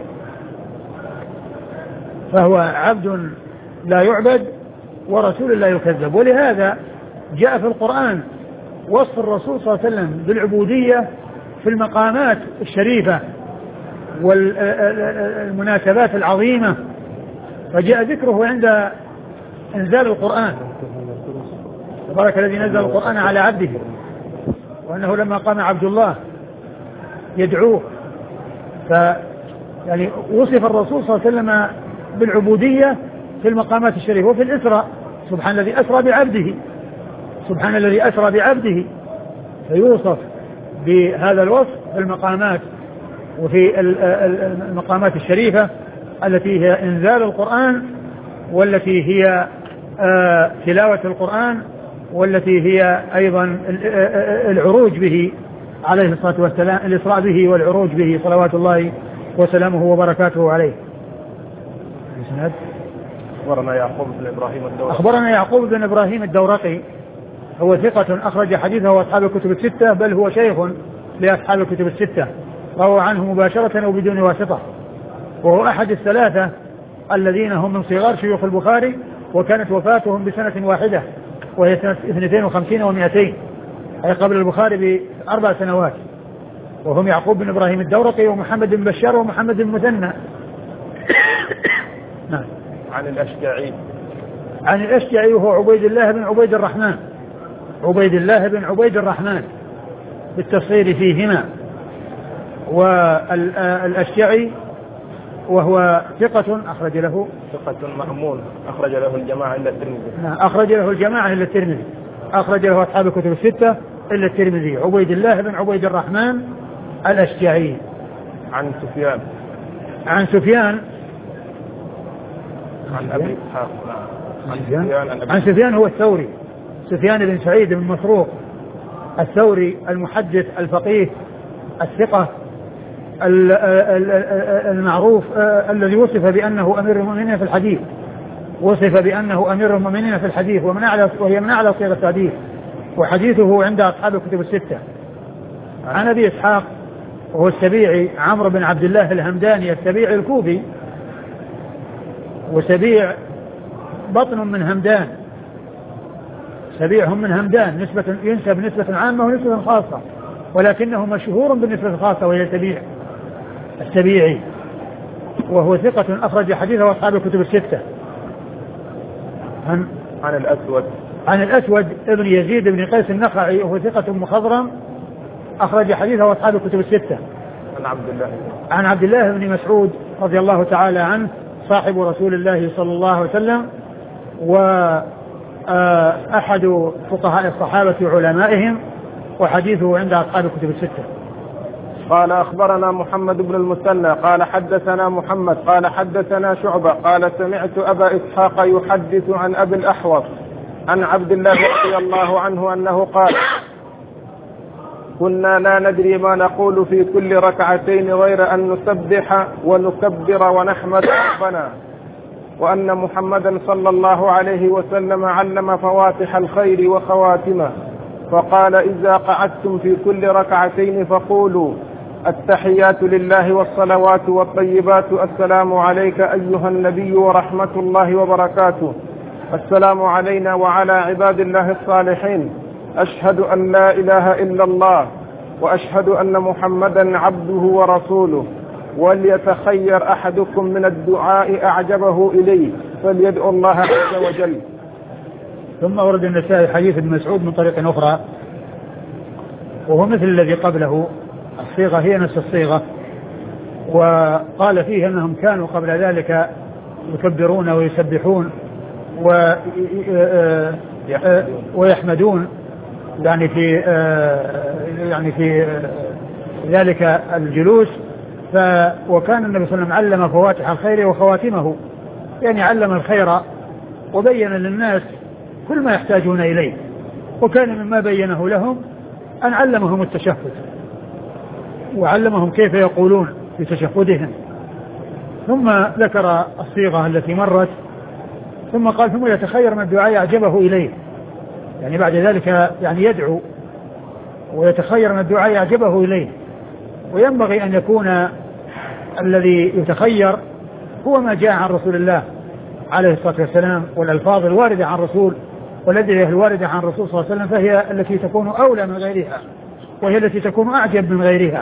فهو عبد لا يعبد ورسول لا يكذب. ولهذا جاء في القرآن وصف الرسول صلى الله عليه وسلم بالعبودية في المقامات الشريفة والمناسبات العظيمة، فجاء ذكره عند إنزال القرآن: تبارك الذي نزل القرآن على عبده، وأنه لما قام عبد الله يدعوه، يعني وصف الرسول صلى الله عليه وسلم بالعبودية في المقامات الشريفة. وفي الإسراء: سبحان الذي أسرى بعبده، سبحان الذي أسرى بعبده، فيوصف بهذا الوصف في المقامات وفي المقامات الشريفة التي هي إنزال القرآن، والتي هي تلاوة القرآن، والتي هي أيضا العروج به عليه الصلاة والسلام، الإسراء به والعروج به صلوات الله وسلامه وبركاته عليه. أخبرنا يعقوب بن إبراهيم الدورقي، هو ثقة أخرج حديثه أصحاب الكتب الستة، بل هو شيخ لأصحاب الكتب الستة، روى عنه مباشرة وبدون واسطة، وهو أحد الثلاثة الذين هم من صغار شيوخ البخاري، وكانت وفاتهم بسنة واحدة وهي سنة 52 و200، أي قبل البخاري ب4 سنوات. وهم يعقوب بن إبراهيم الدورقي ومحمد بن بشار ومحمد بن مثنى. نعم. عن الأشجعي وهو عبيد الله بن عبيد الرحمن، عبيد الله بن عبيد الرحمن بالتصغير فيهما. والأشجعي وهو ثقة أخرج له مأمون أخرج له الجماعة إلا الترمذي. أخرج له الجماعة إلا الترمذي، أخرج له أصحاب الكتب الستة إلا الترمذي. عبيد الله بن عبيد الرحمن الأشجعي. عن سفيان عن أبي إسحاق. عن سفيان هو الثوري، سفيان بن سعيد بن مسروق الثوري المحدث الفقيه الثقة المعروف الذي وصف بأنه أمير المؤمنين في الحديث، وصف بأنه أمير المؤمنين في الحديث وهي من أعلى صيغ الحديث، وحديثه عند أصحاب الكتب الستة. عن أبي إسحاق وهو السبيعي عمرو بن عبد الله الهمداني السبيعي الكوفي، وسبيع بطن من همدان، سبيعهم من همدان، ينسب نسبة عامة ونسبة خاصة، ولكنه مشهور بالنسبة الخاصة وهي السبيعي، وهو ثقة أخرج حديثه أصحاب الكتب الستة. عن الأسود ابن يزيد بن قيس النخعي وهو ثقة مخضرم أخرج حديثه أصحاب الكتب الستة. عن عبد الله بن مسعود رضي الله تعالى عنه صاحب رسول الله صلى الله عليه وسلم وأحد فقهاء الصحابة وعلمائهم، وحديثه عند أصحاب الكتب الستة. قال أخبرنا محمد بن المثنى قال حدثنا محمد قال حدثنا شعبة قال سمعت أبا إسحاق يحدث عن أبي الأحوص عن عبد الله رضي الله عنه أنه قال كنا لا ندري ما نقول في كل ركعتين غير أن نسبح ونكبر ونحمد ربنا، وأن محمدا صلى الله عليه وسلم علم فواتح الخير وخواتمه، فقال إذا قعدتم في كل ركعتين فقولوا التحيات لله والصلوات والطيبات السلام عليك أيها النبي ورحمة الله وبركاته، السلام علينا وعلى عباد الله الصالحين، أشهد أن لا إله إلا الله وأشهد أن محمدا عبده ورسوله، وليتخير أحدكم من الدعاء أعجبه إليه فليدعو الله عز وجل. ثم ورد النسائي حديث ابن مسعود من طريق أخرى وهو مثل الذي قبله، الصيغة هي نفس الصيغة، وقال فيه أنهم كانوا قبل ذلك يكبرون ويسبحون ويحمدون يعني في ذلك الجلوس. وكان النبي صلى الله عليه وسلم علم فواتح الخير وخواتمه، يعني علم الخير وبين للناس كل ما يحتاجون إليه، وكان مما بينه لهم أن علمهم التشهد وعلمهم كيف يقولون في تشهدهم، ثم ذكر الصيغة التي مرت، ثم قال ثم يتخير من الدعاء أعجبه إليه، يعني بعد ذلك يعني يدعو ويتخير من الدعاء أعجبه إليه. وينبغي أن يكون الذي يتخير هو ما جاء عن رسول الله عليه الصلاة والسلام، والألفاظ الواردة عن الرسول والأدعية الواردة عن الرسول صلى الله عليه وسلم، فهي التي تكون أولى من غيرها، وهي التي تكون أعجب من غيرها.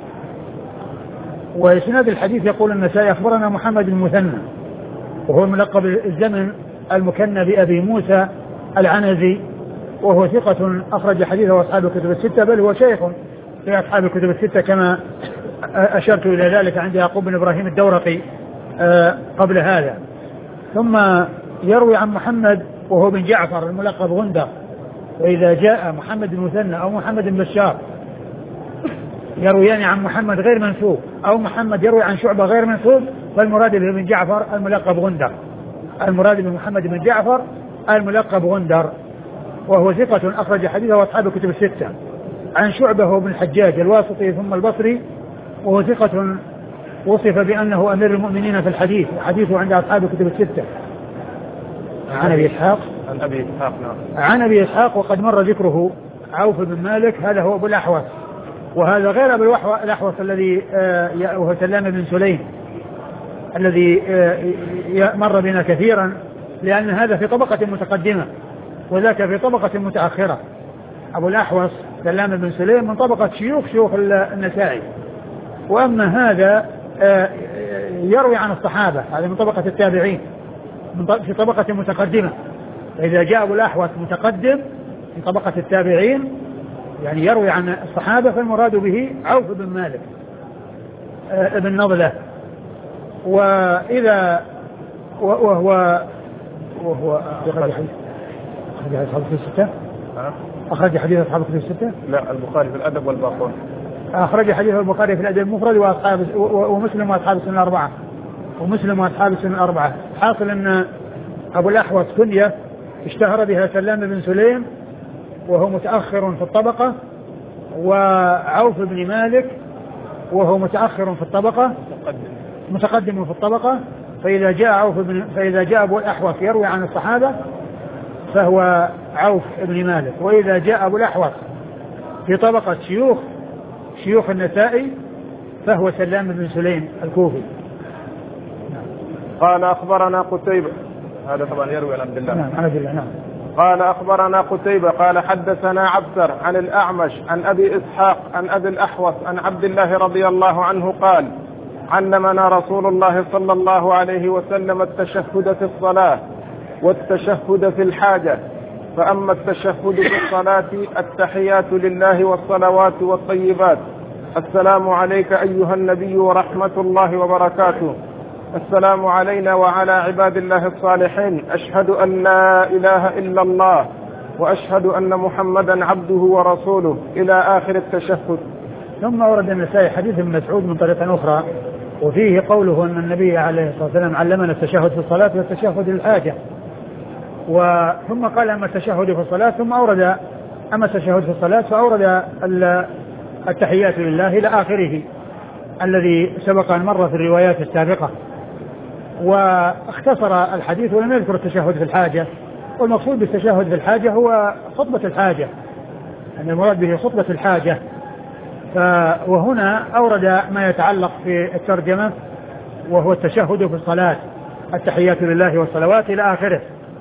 وإسناد الحديث يقول النسائي أخبرنا محمد بن المثنى وهو الملقب الزمن المكنى بأبي موسى العنزي، وهو ثقة أخرج حديثه أصحاب الكتب الستة، بل هو شيخ في أصحاب الكتب الستة كما أشرت إلى ذلك عند يعقوب بن إبراهيم الدورقي قبل هذا. ثم يروي عن محمد وهو بن جعفر الملقب غندر، وإذا جاء محمد بن مثنى أو محمد بن بشار يرويان عن محمد غير منسوب، أو محمد يروي عن شعبة غير منسوب، فالمراد به بن جعفر الملقب غندر، المراد بمحمد بن جعفر الملقب غندر، وهو ثقة أخرج حديثه أصحاب الكتب الستة. عن شعبة وابن الحجاج الواسطي ثم البصري، وهو ثقة وصف بأنه أمير المؤمنين في الحديث، حديثه عند أصحاب الكتب الستة. عن أبي إسحاق عن أبي إسحاق وقد مر ذكره عوف بن مالك، هذا هو أبو الأحوص، وهذا غير أبو الأحوص الذي هو سلام بن سليم الذي مر بنا كثيرا، لأن هذا في طبقة متقدمة وذاك في طبقة متأخرة. أبو الأحوص سلام بن سليم من طبقة شيوخ النسائي، وأما هذا يروي عن الصحابة، هذا من طبقة التابعين في طبقة متقدمة. فإذا جاء أبو الأحوص متقدم في طبقة التابعين يعني يروي عن الصحابة، فالمراد به عوف بن مالك ابن نضلة. وإذا وهو أخرج حديث أصحاب الكتب الستة. لا، البخاري في الأدب والباقون. أخرج حديث البخاري في الأدب المفرد ومسلم وأصحاب السنة الأربعة، حاصل أن أبو الأحوص كنية اشتهر بها سلام بن سليم وهو متأخر في الطبقة، وعوف بن مالك وهو متأخر في الطبقة متقدم في الطبقة، فإذا جاء أبو الأحوص يروي عن الصحابة فهو عوف بن مالك، وإذا جاء أبو الأحوص في طبقة شيوخ النسائي فهو سلام بن سليم الكوفي. قال أخبرنا قتيبة، هذا طبعا يروي عن عبد الله. نعم عن عبد الله. نعم. قال أخبرنا قتيبة قال حدثنا عبثر عن الأعمش عن أبي إسحاق عن أبي الأحوص عن عبد الله رضي الله عنه قال علمنا رسول الله صلى الله عليه وسلم التشهد في الصلاة والتشهد في الحاجة. فأما التشهد في الصلاة التحيات لله والصلوات والطيبات، السلام عليك أيها النبي ورحمة الله وبركاته، السلام علينا وعلى عباد الله الصالحين، أشهد أن لا إله إلا الله وأشهد أن محمدا عبده ورسوله إلى آخر التشهد. ثم ورد النسائي حديث ابن مسعود من طريقة أخرى وفيه قوله أن النبي عليه الصلاة والسلام علمنا التشهد في الصلاة والتشهد للحاجة، ثم قال أما التشهد في الصلاة، ثم أورد أما التشهد في الصلاة فأورد التحيات لله إلى آخره الذي سبق أن مر في الروايات السابقة، واختصر الحديث ولم يذكر التشهد في الحاجة. والمقصود بالتشهد في الحاجة هو خطبة الحاجة، يعني المراد به خطبة الحاجة. وهنا أورد ما يتعلق في الترجمة وهو التشهد في الصلاة التحيات لله والصلوات إلى آخره.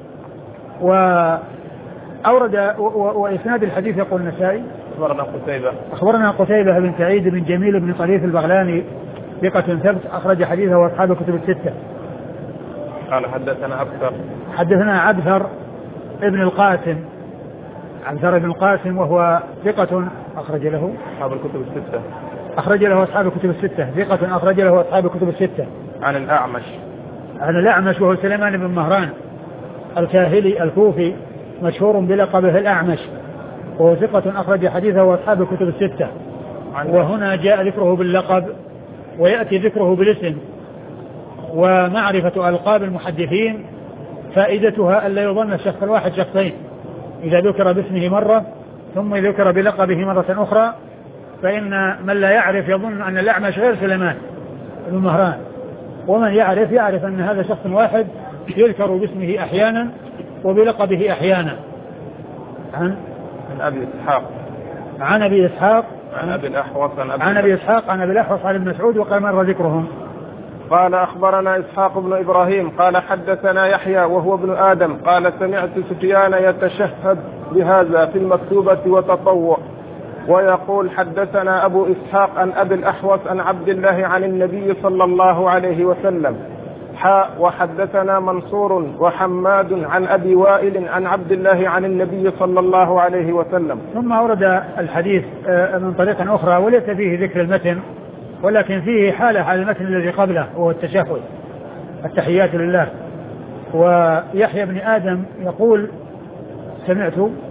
وأورد وإسناد الحديث يقول النسائي أخبرنا قتيبة بن سعيد بن جميل بن طريف البغلاني ثقة ثبت أخرج حديثه وأصحاب الكتب الستة. قال حدثنا عبثر ابن القاسم، عبثر ابن القاسم وهو ثقة أخرج له أصحاب الكتب الستة. أصحاب الكتب الستة، ثقة أخرج له أصحاب الكتب الستة. عن الأعمش وهو سليمان بن مهران الكاهلي الكوفي مشهور بلقبه الأعمش، وهو ثقة أخرج حديثه وأصحاب الكتب الستة. وهنا جاء ذكره باللقب ويأتي ذكره بالاسم. ومعرفة ألقاب المحدثين فائدتها ألا يظن الشخص الواحد شخصين، إذا ذكر باسمه مرة ثم ذكر بلقبه مرة أخرى، فإن من لا يعرف يظن أن الأعمش غير سليمان بن مهران، ومن يعرف أن هذا شخص واحد يذكر باسمه أحيانا وبلقبه أحيانا. عن أبي إسحاق عن أبي إسحاق عن أبي الأحوص عن أبي الأحوص عن ابن مسعود وقال مر ذكرهم. قال أخبرنا إسحاق بن إبراهيم قال حدثنا يحيى وهو ابن آدم قال سمعت سفيان يتشهد بهذا في المكتوبة وتطوع، ويقول حدثنا أبو إسحاق عن أبي الأحوص عن عبد الله عن النبي صلى الله عليه وسلم وحدثنا منصور وحماد عن أبي وائل عن عبد الله عن النبي صلى الله عليه وسلم. ثم أورد الحديث من طريق أخرى وليس فيه ذكر المتن، ولكن فيه حالة على المتن الذي قبله وهو التشهد التحيات لله. ويحيى بن آدم يقول سمعت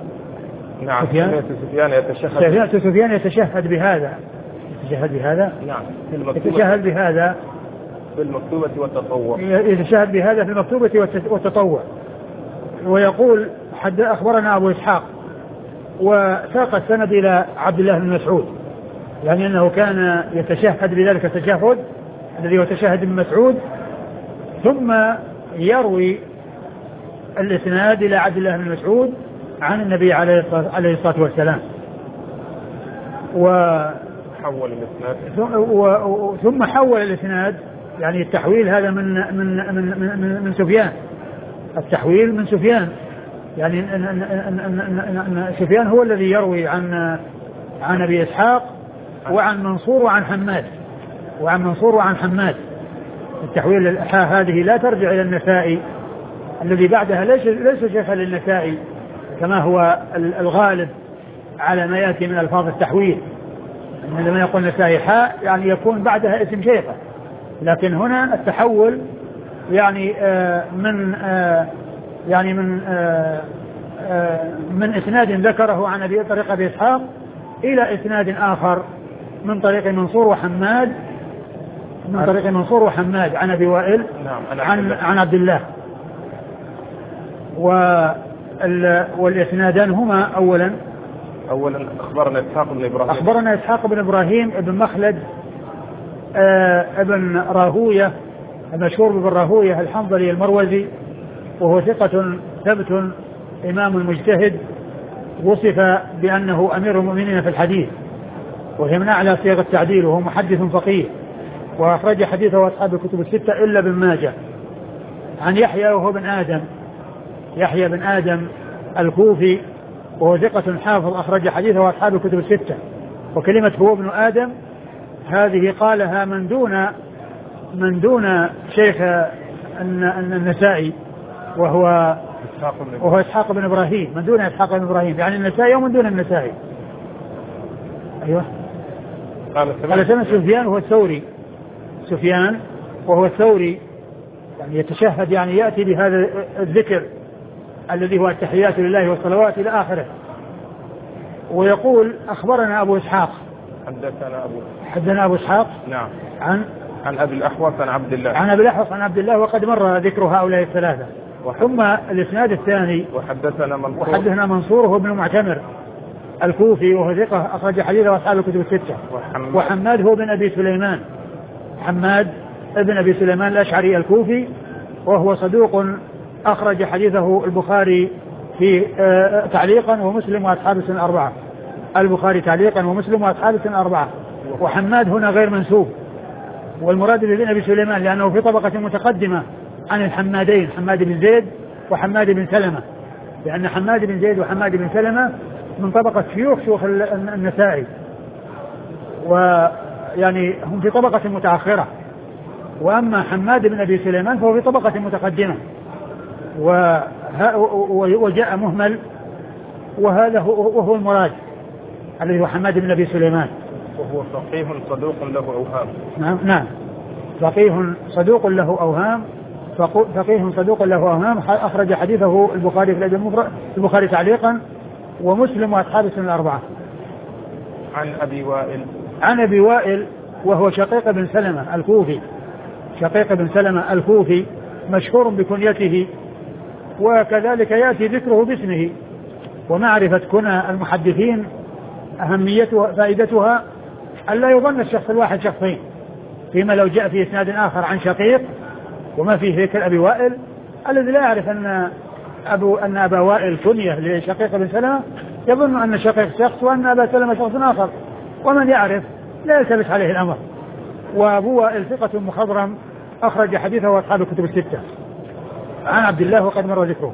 سفيان يتشهد بهذا يتشهد بهذا في المكتوبة والتطوع، يتشهد بهذا في المكتوبة والتطوع. ويقول أخبرنا أبو إسحاق، وساق السند إلى عبد الله بن مسعود، يعني أنه كان يتشهد بذلك التشهد الذي هو تشهد ابن مسعود، ثم يروي الإسناد إلى عبد الله بن مسعود عن النبي عليه الصلاة والسلام. ثم حول الإسناد، يعني التحويل هذا من سفيان، التحويل من سفيان، يعني أن سفيان هو الذي يروي عن أبي إسحاق وعن منصور وعن حماد التحويل هذه لا ترجع إلى النسائي الذي بعدها ليس شيخا للنسائي كما هو الغالب على ما يأتي من ألفاظ التحويل، عندما يقول النسائي حاء يعني يكون بعدها اسم شيخه، لكن هنا التحول يعني من إسناد ذكره عن أبي طريق أبي إسحاق إلى إسناد آخر من طريق منصور وحماد عن أبي وائل عن عبد الله. والإسنادان هما أولا أخبرنا إسحاق بن إبراهيم ابن مخلد ابن راهوية المشهور بابن راهويه الحنظلي المروزي، وهو ثقة ثبت إمام مجتهد، وصف بأنه أمير المؤمنين في الحديث، وهي من أعلى صيغ التعديل، وهو محدث فقيه، وأخرج حديثه أصحاب الكتب الستة إلا ابن ماجه. عن يحيى وهو بن آدم، يحيى بن آدم الكوفي، وهو ثقة حافظ، أخرج حديثه أصحاب الكتب الستة. وكلمة هو ابن آدم هذه قالها من دون شيخ النسائي، وهو إسحاق بن إبراهيم، من دون إسحاق بن إبراهيم، يعني النسائي ومن دون النسائي. أيوة. قال سمع سفيان وهو الثوري، سفيان وهو الثوري، يعني يتشهد، يعني يأتي بهذا الذكر الذي هو التحيات لله والصلوات إلى آخره. ويقول أخبرنا أبو إسحاق، حدثنا أبو إسحاق، نعم، عن أبي الأحوص عن عبد الله، عن أبي الأحوص عن عبد الله، وقد مر ذكر هؤلاء الثلاثة. ثم الإسناد الثاني وحدثنا منصور هو ابن معتمر الكوفي، وهو ثقة، أخرج حديثه أصحاب الكتب الستة. وحماد هو بن أبي سليمان، حماد ابن أبي سليمان الأشعري الكوفي، وهو صدوق، أخرج حديثه البخاري في تعليقا ومسلم وأصحاب السنن الأربعة، البخاري تعليقا ومسلم وأصحاب السنن الأربعة. وحماد هنا غير منسوب، والمراد بن أبي سليمان لأنه في طبقة متقدمة عن الحمادين، حماد بن زيد وحماد بن سلمة، لأن حماد بن زيد وحماد بن سلمة من طبقة شيوخ النسائي، ويعني هم في طبقة متأخرة. وأما حماد بن أبي سليمان فهو في طبقة متقدمة، وجاء مهمل، وهو المراد الذي هو حماد بن أبي سليمان، وهو فقيه صدوق له أوهام. نعم، فقيه صدوق له أوهام، فقيه صدوق له أوهام، أخرج حديثه البخاري في الأدب المفرد، البخاري تعليقا ومسلم وأصحاب السنن الأربعة. عن أبي وائل وهو شقيق بن سلمة الكوفي، شقيق بن سلمة الكوفي مشهور بكنيته، وكذلك يأتي ذكره باسمه. ومعرفة كنى المحدثين أهميتها فائدتها ألا يظن الشخص الواحد شخصين، فيما لو جاء في إسناد آخر عن شقيق وما فيه ذكر أبي وائل، الذي لا يعرف أن أبا وائل كنية لشقيق بن سلمة يظن أن شقيق شخص وأن أبا سلمة شخص آخر، ومن يعرف لا يلتبس عليه الأمر. وأبو وائل ثقة مخضرم، أخرج حديثه وأصحاب الكتب الستة. عن عبد الله وقد مر ذكره.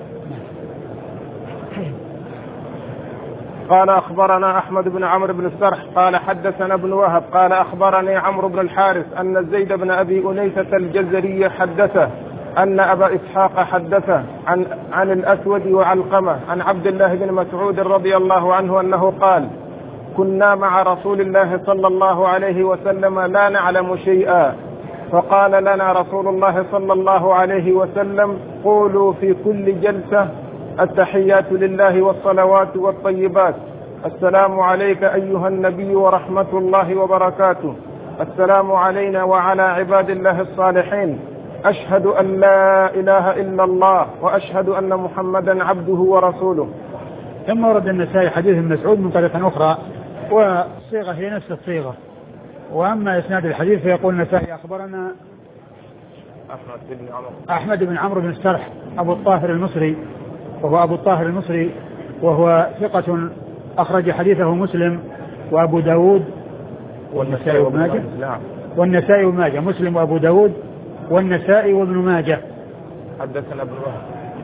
قال أخبرنا أحمد بن عمرو بن السرح قال حدثنا ابن وهب قال أخبرني عمرو بن الحارث أن زيد بن أبي أنيسة الجزري حدثه أن أبا إسحاق حدثه عن الأسود وعلقمة عن عبد الله بن مسعود رضي الله عنه أنه قال: كنا مع رسول الله صلى الله عليه وسلم لا نعلم شيئا، فقال لنا رسول الله صلى الله عليه وسلم: قولوا في كل جلسة: التحيات لله والصلوات والطيبات، السلام عليك أيها النبي ورحمة الله وبركاته، السلام علينا وعلى عباد الله الصالحين، أشهد أن لا إله إلا الله وأشهد أن محمدا عبده ورسوله. ثم ورد النسائي حديث ابن مسعود من طريقة أخرى، والصيغة هي نفس الصيغة. وأما إسناد الحديث فيقول النسائي أخبرنا أحمد بن عمرو بن السرح أبو الطاهر المصري، وهو أبو الطاهر المصري، وهو ثقة، أخرج حديثه مسلم وأبو داود والنسائي وابن ماجه، والنسائي وابن ماجه، مسلم وأبو داود والنسائي وابن ماجه. حدثنا ابن وهب،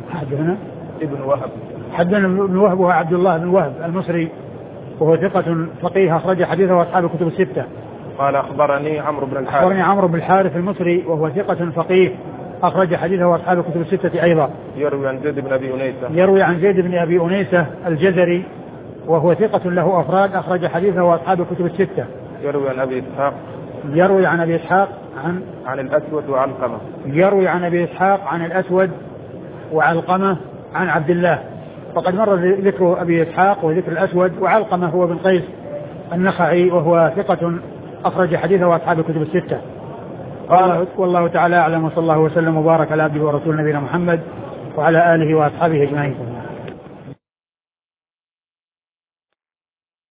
حدثنا ابن وهب وهو عبد الله بن وهب المصري، وهو ثقة فقيه، أخرج حديثه أصحاب الكتب الستة. قال أخبرني عمرو بن الحارث المصري، وهو ثقة فقيه، أخرج حديثه أصحاب الكتب الستة أيضا. يروي عن زيد بن أبي أنيسة الجزري، وهو ثقة له أفراد، أخرج حديثه أصحاب الكتب الستة. يروي عن أبي إسحاق عن الأسود وعلقمة. يروي عن أبي إسحاق عن الأسود وعلقمة عن عبد الله. فقد مر ذكر أبي إسحاق وذكر الأسود، وعلقمة هو بن قيس النخعي، وهو ثقة، أخرج حديثه أصحاب الكتب الستة. والله تعالى أعلم، وصلى الله وسلم وبارك على عبده ورسوله نبينا محمد وعلى آله وأصحابه أجمعين.